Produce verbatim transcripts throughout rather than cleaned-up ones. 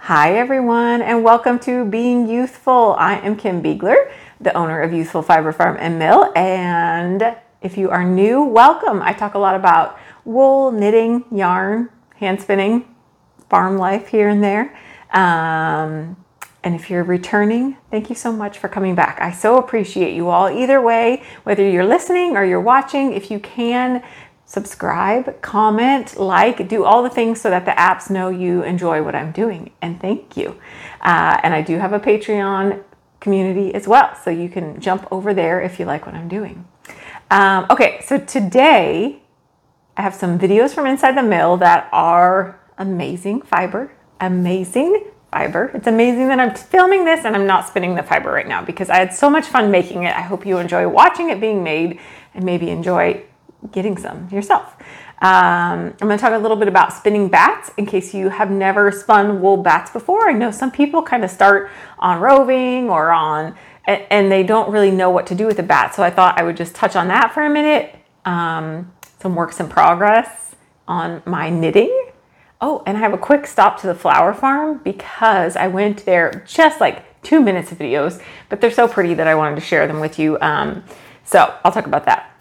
Hi everyone, and welcome to Being Youthful. I am Kim Beigler, the owner of Youthful Fiber Farm and Mill, and if you are new, welcome. I talk a lot about wool, knitting, yarn, hand spinning, farm life here and there. Um, and if you're returning, thank you so much for coming back. I so appreciate you all. Either way, whether you're listening or you're watching, if you can, subscribe, comment, like, do all the things so that the apps know you enjoy what I'm doing. And thank you. Uh, and I do have a Patreon community as well, so you can jump over there if you like what I'm doing. Um, okay, so today I have some videos from inside the mill that are amazing fiber, amazing fiber. It's amazing that I'm filming this and I'm not spinning the fiber right now because I had so much fun making it. I hope you enjoy watching it being made and maybe enjoy getting some yourself. Um, I'm going to talk a little bit about spinning bats in case you have never spun wool bats before. I know some people kind of start on roving or on, and, and they don't really know what to do with the bat. So I thought I would just touch on that for a minute. Um, some works in progress on my knitting. Oh, and I have a quick stop to the flower farm because I went there just like two minutes of videos, but they're so pretty that I wanted to share them with you. Um, so I'll talk about that.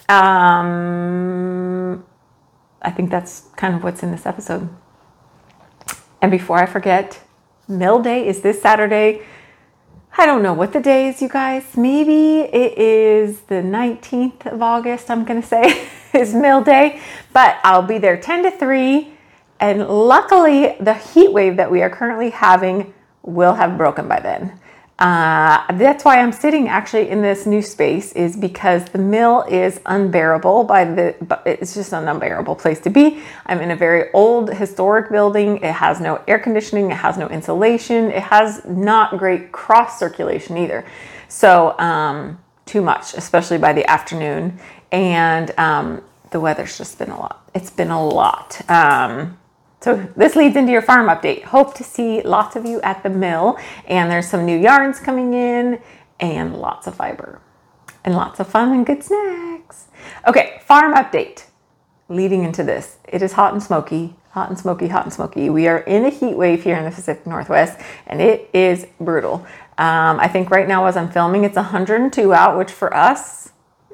Um, I think that's kind of what's in this episode. And before I forget, Mill Day is this Saturday. I don't know what the day is, you guys. Maybe it is the nineteenth of August, I'm going to say, is Mill Day. But I'll be there ten to three. And luckily, the heat wave that we are currently having will have broken by then. Uh, that's why I'm sitting actually in this new space, is because the mill is unbearable by the, but it's just an unbearable place to be. I'm in a very old historic building. It has no air conditioning. It has no insulation. It has not great cross circulation either. So, um, too much, especially by the afternoon. And, um, the weather's just been a lot. It's been a lot. Um, So this leads into your farm update. Hope to see lots of you at the mill, and there's some new yarns coming in and lots of fiber and lots of fun and good snacks. Okay, farm update. Leading into this, it is hot and smoky, hot and smoky, hot and smoky. We are in a heat wave here in the Pacific Northwest, and it is brutal. Um, I think right now as I'm filming, it's one hundred two out, which for us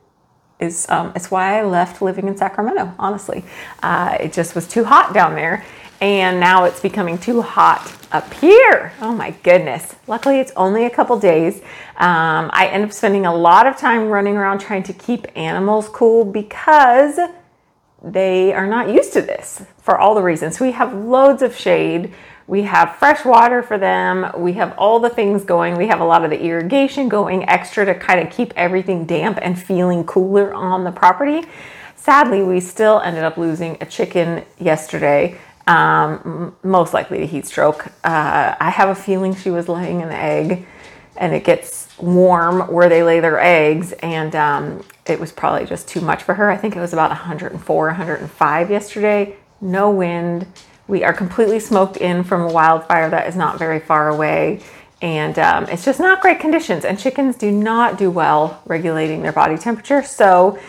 is um, it's why I left living in Sacramento, honestly. Uh, it just was too hot down there, and now it's becoming too hot up here. Oh my goodness. Luckily, it's only a couple days. Um, I end up spending a lot of time running around trying to keep animals cool because they are not used to this for all the reasons. We have loads of shade. We have fresh water for them. We have all the things going. We have a lot of the irrigation going extra to kind of keep everything damp and feeling cooler on the property. Sadly, we still ended up losing a chicken yesterday, um, most likely to heat stroke. Uh, I have a feeling she was laying an egg, and it gets warm where they lay their eggs, and um, it was probably just too much for her. I think it was about one hundred four, one hundred five yesterday. No wind. We are completely smoked in from a wildfire that is not very far away. And um, it's just not great conditions. And chickens do not do well regulating their body temperature. So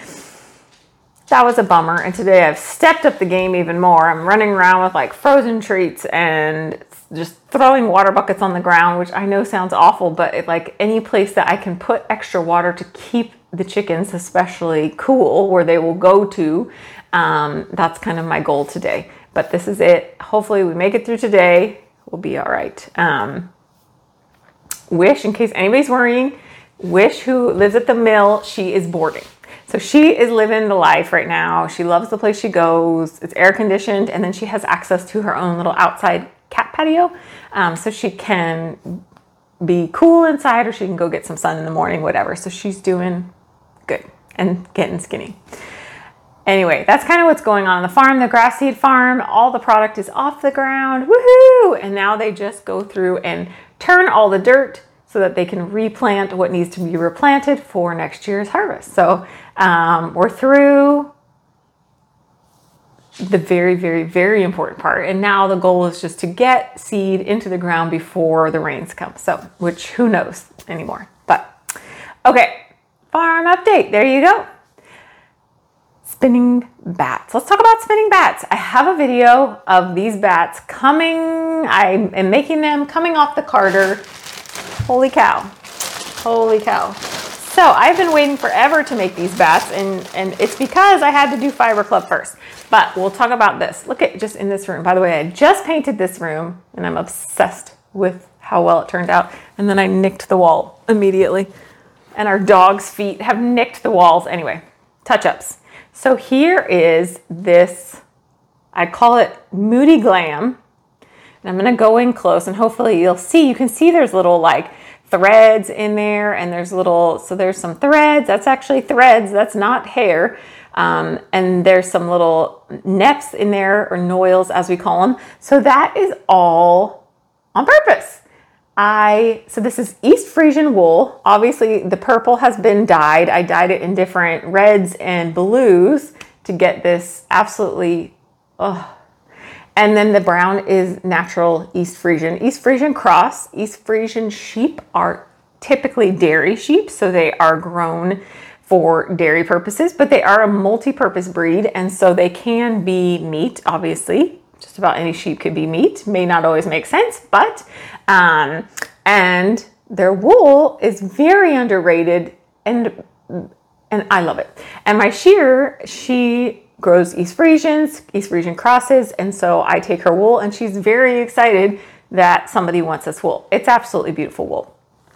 that was a bummer. And today I've stepped up the game even more. I'm running around with like frozen treats and just throwing water buckets on the ground, which I know sounds awful, but it, like any place that I can put extra water to keep the chickens especially cool, where they will go to, um, that's kind of my goal today. But this is it. Hopefully we make it through today. We'll be all right. Um, Wish, in case anybody's worrying, Wish, who lives at the mill, she is boarding. So she is living the life right now. She loves the place she goes. It's air conditioned. And then she has access to her own little outside cat patio. Um, so she can be cool inside, or she can go get some sun in the morning, whatever. So she's doing good and getting skinny. Anyway, that's kind of what's going on on the farm, the grass seed farm. All the product is off the ground. Woohoo! And now they just go through and turn all the dirt so that they can replant what needs to be replanted for next year's harvest. So um, we're through the very, very, very important part. And now the goal is just to get seed into the ground before the rains come. So, which who knows anymore. But, okay, farm update. There you go. Spinning bats. Let's talk about spinning bats. I have a video of these bats coming I am making them coming off the carder. Holy cow. Holy cow. So I've been waiting forever to make these bats, and, and it's because I had to do Fiber Club first. But we'll talk about this. Look at just in this room. By the way, I just painted this room, and I'm obsessed with how well it turned out. And then I nicked the wall immediately. And our dog's feet have nicked the walls. Anyway, touch-ups. So here is this, I call it Moody Glam. And I'm going to go in close, and hopefully you'll see. You can see there's little like threads in there, and there's little, so there's some threads. That's actually threads. That's not hair. Um, and there's some little neps in there, or noils as we call them. So that is all on purpose. I, so this is East Frisian wool. Obviously the purple has been dyed. I dyed it in different reds and blues to get this absolutely, oh. And then the brown is natural East Frisian. East Frisian cross. East Frisian sheep are typically dairy sheep, so they are grown for dairy purposes, but they are a multi-purpose breed, and so they can be meat, obviously. Just about any sheep could be meat. May not always make sense, but, um, and their wool is very underrated, and, and I love it. And my shearer, she grows East Frisians, East Frisian crosses, and so I take her wool, and she's very excited that somebody wants this wool. It's absolutely beautiful wool.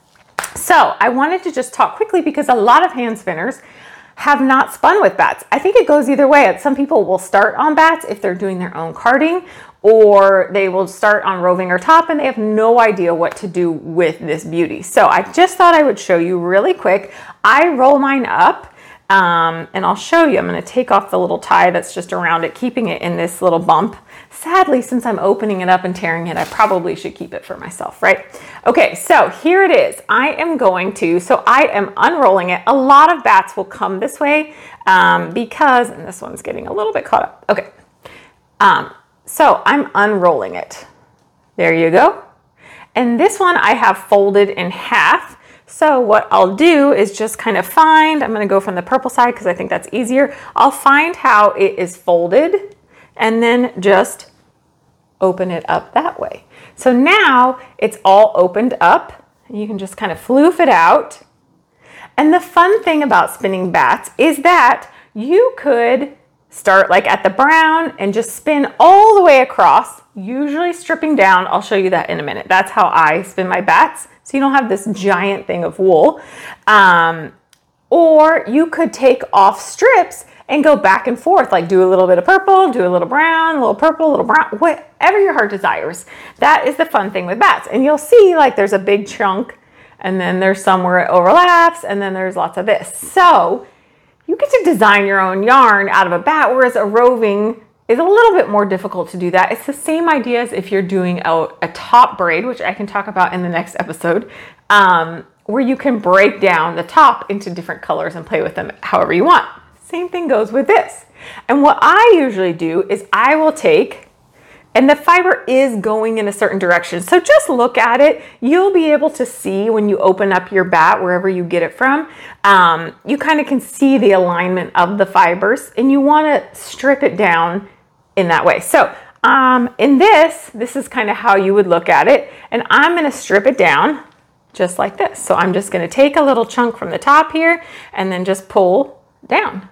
So I wanted to just talk quickly because a lot of hand spinners have not spun with bats. I think it goes either way. Some people will start on bats if they're doing their own carding, or they will start on roving or top and they have no idea what to do with this beauty. So I just thought I would show you really quick. I roll mine up. Um, and I'll show you. I'm going to take off the little tie that's just around it, keeping it in this little bump. Sadly, since I'm opening it up and tearing it, I probably should keep it for myself, right? Okay, so here it is. I am going to, so I am unrolling it. A lot of bats will come this way um, because, and this one's getting a little bit caught up. Okay, um, so I'm unrolling it. There you go. And this one I have folded in half. So what I'll do is just kind of find, I'm going to go from the purple side because I think that's easier. I'll find how it is folded and then just open it up that way. So now it's all opened up. You can just kind of floof it out. And the fun thing about spinning bats is that you could start like at the brown and just spin all the way across, usually stripping down. I'll show you that in a minute. That's how I spin my bats. So you don't have this giant thing of wool. Um, or you could take off strips and go back and forth, like do a little bit of purple, do a little brown, a little purple, a little brown, whatever your heart desires. That is the fun thing with bats. And you'll see like there's a big chunk, and then there's some where it overlaps, and then there's lots of this. So you get to design your own yarn out of a bat, whereas a roving is a little bit more difficult to do that. It's the same idea as if you're doing a, a top braid, which I can talk about in the next episode, um, where you can break down the top into different colors and play with them however you want. Same thing goes with this. And what I usually do is I will take, and the fiber is going in a certain direction. So just look at it. You'll be able to see when you open up your bat, wherever you get it from, um, you kind of can see the alignment of the fibers, and you want to strip it down in that way. So um, in this, this is kind of how you would look at it. And I'm going to strip it down just like this. So I'm just going to take a little chunk from the top here and then just pull down.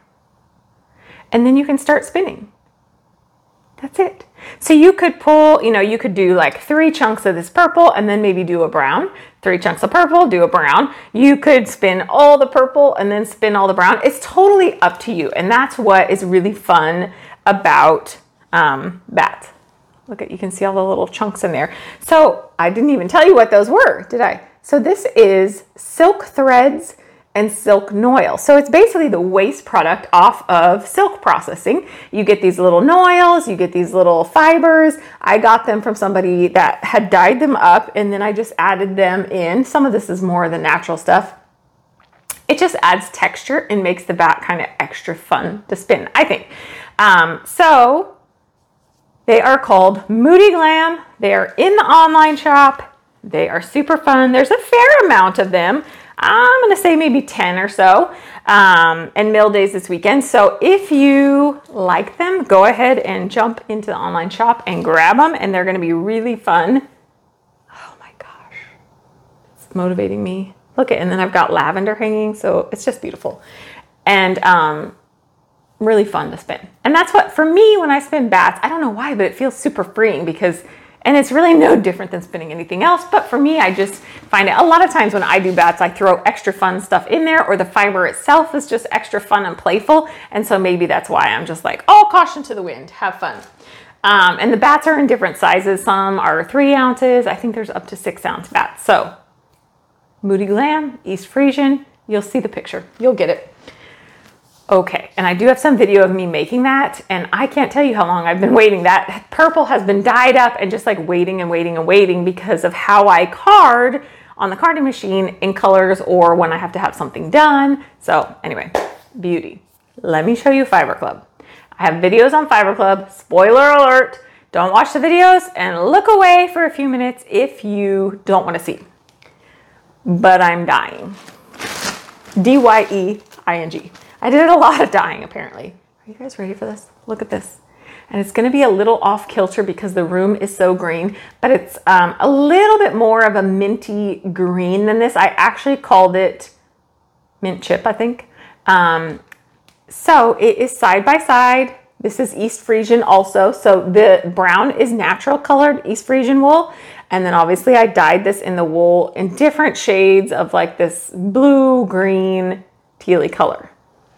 And then you can start spinning. That's it. So you could pull, you know, you could do like three chunks of this purple and then maybe do a brown, three chunks of purple, do a brown. You could spin all the purple and then spin all the brown. It's totally up to you. And that's what is really fun about um, bats. Look at, you can see all the little chunks in there. So I didn't even tell you what those were, did I? So this is silk threads and silk noil. So it's basically the waste product off of silk processing. You get these little noils, you get these little fibers. I got them from somebody that had dyed them up, and then I just added them in. Some of this is more of the natural stuff. It just adds texture and makes the bat kind of extra fun to spin, I think. Um, so they are called Moody Glam. They are in the online shop. They are super fun. There's a fair amount of them. I'm going to say maybe ten or so, um, and Mill Days this weekend. So if you like them, go ahead and jump into the online shop and grab them, and they're going to be really fun. Oh my gosh, it's motivating me. Look at, and then I've got lavender hanging, so it's just beautiful and um, really fun to spin. And that's what, for me, when I spin bats, I don't know why, but it feels super freeing because, and it's really no different than spinning anything else. But for me, I just find it a lot of times when I do bats, I throw extra fun stuff in there, or the fiber itself is just extra fun and playful. And so maybe that's why I'm just like, oh, caution to the wind, have fun. Um, and the bats are in different sizes. Some are three ounces. I think there's up to six ounce bats. So Moody Glam, East Frisian, you'll see the picture. You'll get it. Okay, and I do have some video of me making that, and I can't tell you how long I've been waiting. That purple has been dyed up and just like waiting and waiting and waiting because of how I card on the carding machine in colors or when I have to have something done. So anyway, beauty. Let me show you Fiber Club. I have videos on Fiber Club. Spoiler alert, don't watch the videos and look away for a few minutes if you don't want to see. But I'm dying. D Y E I N G. I did a lot of dyeing apparently. Are you guys ready for this? Look at this. And it's gonna be a little off kilter because the room is so green, but it's um, a little bit more of a minty green than this. I actually called it mint chip, I think. Um, so it is side by side. This is East Frisian also. So the brown is natural colored East Frisian wool. And then obviously I dyed this in the wool in different shades of like this blue, green, tealy color.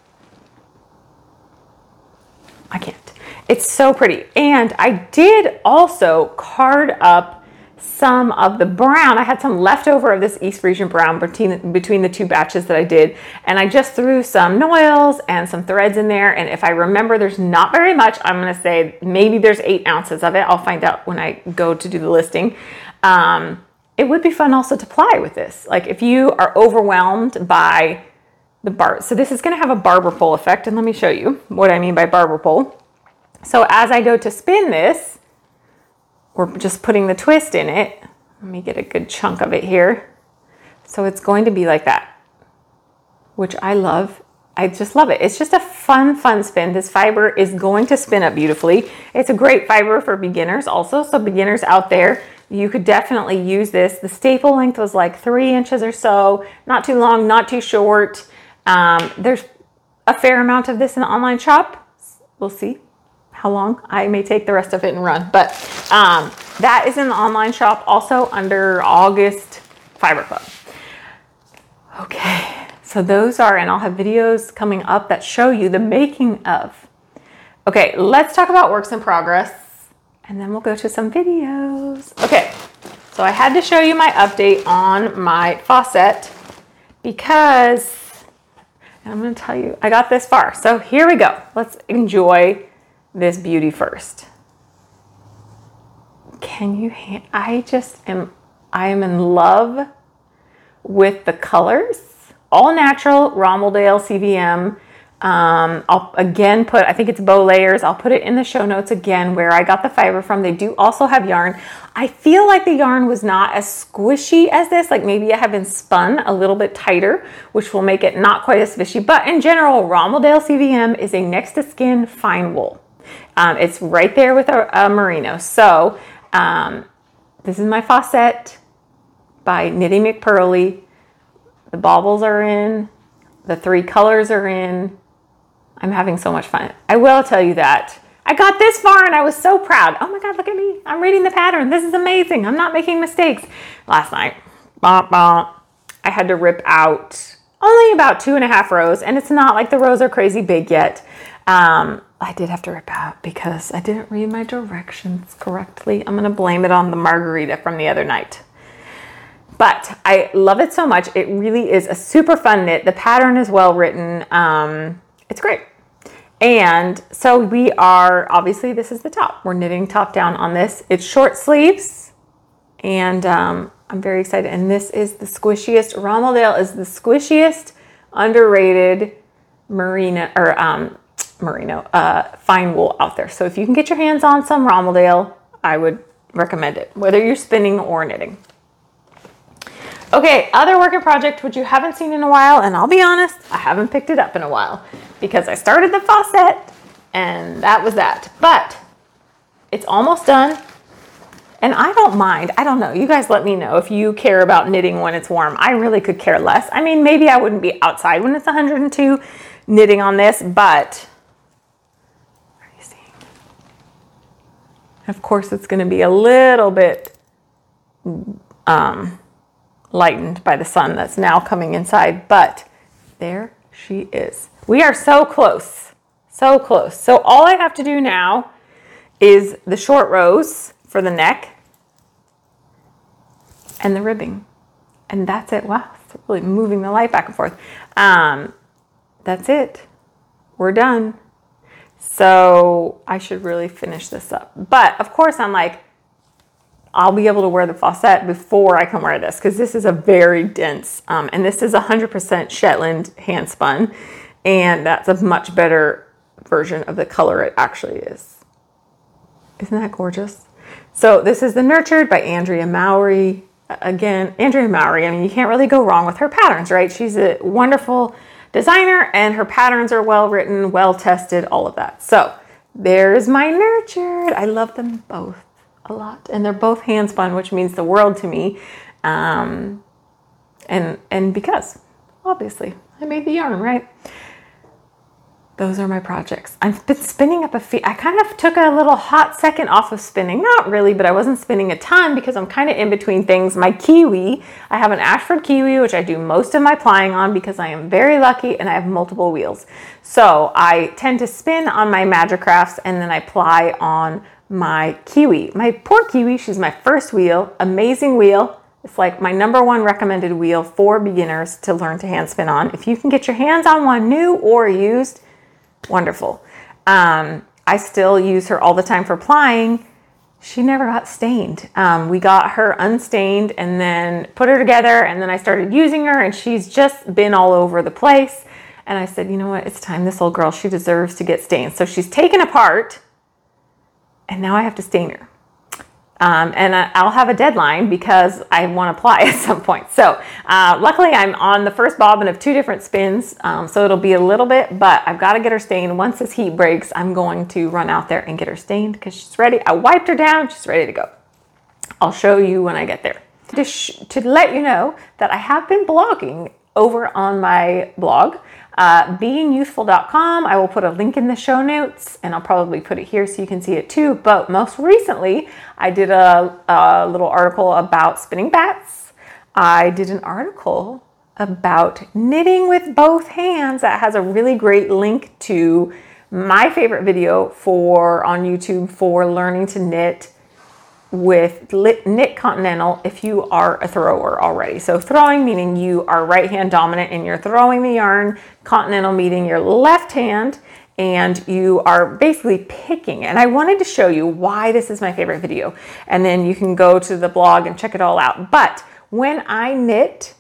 I can't. It's so pretty. And I did also card up some of the brown. I had some leftover of this East Frisian brown between, between the two batches that I did. And I just threw some noils and some threads in there. And if I remember, there's not very much. I'm going to say maybe there's eight ounces of it. I'll find out when I go to do the listing. Um, it would be fun also to ply with this. Like if you are overwhelmed by the bar, so this is going to have a barber pole effect, and let me show you what I mean by barber pole. So as I go to spin this, we're just putting the twist in it. Let me get a good chunk of it here. So it's going to be like that, which I love. I just love it. It's just a fun, fun spin. This fiber is going to spin up beautifully. It's a great fiber for beginners also. So beginners out there, you could definitely use this. The staple length was like three inches or so, not too long, not too short. Um, there's a fair amount of this in the online shop. We'll see how long. I may take the rest of it and run, but um, that is in the online shop also under August Fiber Club. Okay, so those are, and I'll have videos coming up that show you the making of. Okay, let's talk about works in progress, and then we'll go to some videos. Okay, so I had to show you my update on my faucet because and I'm going to tell you, I got this far. So here we go. Let's enjoy this beauty first. Can you, ha- I just am, I am in love with the colors. All natural, Romeldale C V M. Um, I'll again put, I think it's Bow Layers. I'll put it in the show notes again where I got the fiber from. They do also have yarn. I feel like the yarn was not as squishy as this. Like maybe I have been spun a little bit tighter, which will make it not quite as fishy. But in general, Romeldale C V M is a next to skin fine wool. Um, it's right there with a, a merino. So um, this is my faucet by Knitting McPurley. The baubles are in. The three colors are in. I'm having so much fun. I will tell you that I got this far and I was so proud. Oh my God, look at me. I'm reading the pattern. This is amazing. I'm not making mistakes. Last night, bah, bah, I had to rip out only about two and a half rows, and it's not like the rows are crazy big yet. Um, I did have to rip out because I didn't read my directions correctly. I'm going to blame it on the margarita from the other night. But I love it so much. It really is a super fun knit. The pattern is well written. Um, it's great. And so we are, obviously this is the top. We're knitting top down on this. It's short sleeves. And um, I'm very excited. And this is the squishiest, Romeldale is the squishiest, underrated merino, or um, merino, uh, fine wool out there. So if you can get your hands on some Romeldale, I would recommend it, whether you're spinning or knitting. Okay, other working project which you haven't seen in a while, and I'll be honest, I haven't picked it up in a while because I started the faucet and that was that. But it's almost done. And I don't mind. I don't know. You guys let me know if you care about knitting when it's warm. I really could care less. I mean, maybe I wouldn't be outside when it's one hundred two knitting on this, but what are you seeing? Of course, it's going to be a little bit um, lightened by the sun that's now coming inside, but there she is. We are so close, so close. So all I have to do now is the short rows for the neck and the ribbing. And that's it. Wow, it's really moving the light back and forth. Um, that's it. We're done. So I should really finish this up. But of course I'm like, I'll be able to wear the faucet before I can wear this because this is a very dense, um, and this is one hundred percent Shetland hand spun. And that's a much better version of the color it actually is. Isn't that gorgeous? So this is the Nurtured by Andrea Mowry. Again, Andrea Mowry, I mean, you can't really go wrong with her patterns, right? She's a wonderful designer and her patterns are well written, well tested, all of that. So there's my Nurtured. I love them both a lot. And they're both hand spun, which means the world to me. Um, and, and because, obviously, I made the yarn, right? Those are my projects. I've been spinning up a feet. I kind of took a little hot second off of spinning. Not really, but I wasn't spinning a ton because I'm kind of in between things. My kiwi, I have an Ashford kiwi, which I do most of my plying on because I am very lucky and I have multiple wheels. So I tend to spin on my Magic Crafts and then I ply on my kiwi. My poor kiwi, she's my first wheel, amazing wheel. It's like my number one recommended wheel for beginners to learn to hand spin on. If you can get your hands on one new or used, wonderful. Um, I still use her all the time for plying. She never got stained. Um, we got her unstained and then put her together and then I started using her and she's just been all over the place. And I said, you know what? It's time. This little girl, she deserves to get stained. So she's taken apart and now I have to stain her. Um, and I'll have a deadline because I want to ply at some point. So uh, luckily I'm on the first bobbin of two different spins. Um, so it'll be a little bit, but I've got to get her stained. Once this heat breaks, I'm going to run out there and get her stained because she's ready. I wiped her down. She's ready to go. I'll show you when I get there. To, sh- to let you know that I have been blogging over on my blog, uh, being youthful dot com. I will put a link in the show notes and I'll probably put it here so you can see it too. But most recently, I did a, a little article about spinning bats. I did an article about knitting with both hands that has a really great link to my favorite video for on YouTube for learning to knit with Knit Continental if you are a thrower already. So throwing meaning you are right hand dominant and you're throwing the yarn, Continental meaning your left hand and you are basically picking. And I wanted to show you why this is my favorite video. And then you can go to the blog and check it all out. But when I knit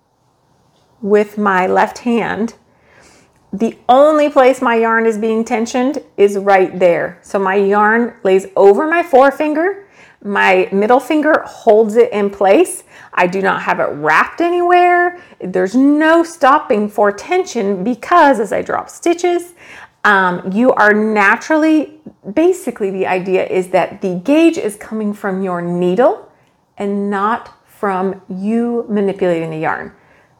with my left hand, the only place my yarn is being tensioned is right there. So my yarn lays over my forefinger. My middle finger holds it in place. I do not have it wrapped anywhere. There's no stopping for tension because as I drop stitches, um, you are naturally, basically the idea is that the gauge is coming from your needle and not from you manipulating the yarn.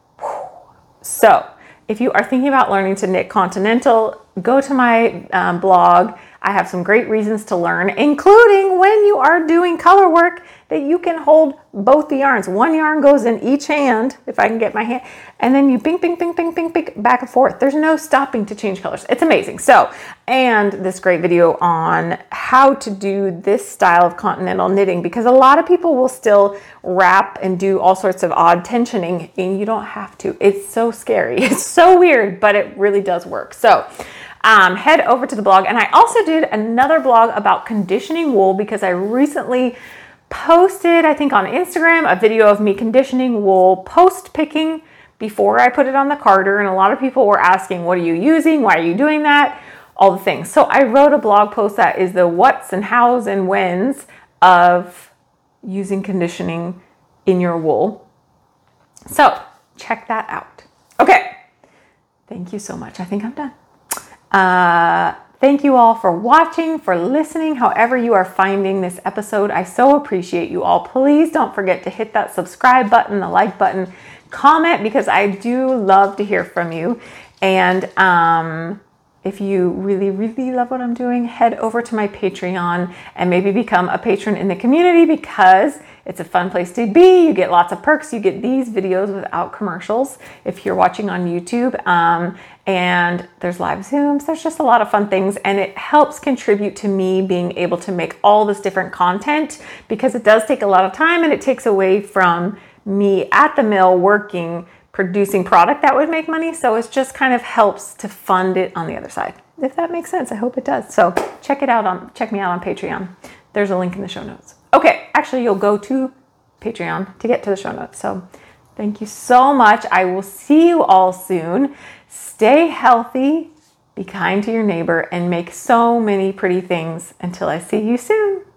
So if you are thinking about learning to knit Continental, go to my um, blog. I have some great reasons to learn, including when you are doing color work that you can hold both the yarns. One yarn goes in each hand, if I can get my hand, and then you bing, bing, bing, bing, bing, bing, back and forth. There's no stopping to change colors. It's amazing. So, and this great video on how to do this style of Continental knitting, because a lot of people will still wrap and do all sorts of odd tensioning, and you don't have to. It's so scary. It's so weird, but it really does work. So, Um, head over to the blog. And I also did another blog about conditioning wool because I recently posted, I think on Instagram, a video of me conditioning wool post picking before I put it on the carder. And a lot of people were asking, what are you using? Why are you doing that? All the things. So I wrote a blog post that is the what's and how's and when's of using conditioning in your wool. So check that out. Okay. Thank you so much. I think I'm done. Uh, thank you all for watching, for listening, however you are finding this episode. I so appreciate you all. Please don't forget to hit that subscribe button, the like button, comment, because I do love to hear from you. And um, if you really, really love what I'm doing, head over to my Patreon and maybe become a patron in the community, because it's a fun place to be. You get lots of perks. You get these videos without commercials if you're watching on YouTube. Um, and there's live Zooms. There's just a lot of fun things. And it helps contribute to me being able to make all this different content, because it does take a lot of time and it takes away from me at the mill working, producing product that would make money. So it just kind of helps to fund it on the other side, if that makes sense. I hope it does. So check it out on, check me out on Patreon. There's a link in the show notes. Okay, actually you'll go to Patreon to get to the show notes. So thank you so much. I will see you all soon. Stay healthy, be kind to your neighbor, and make so many pretty things until I see you soon.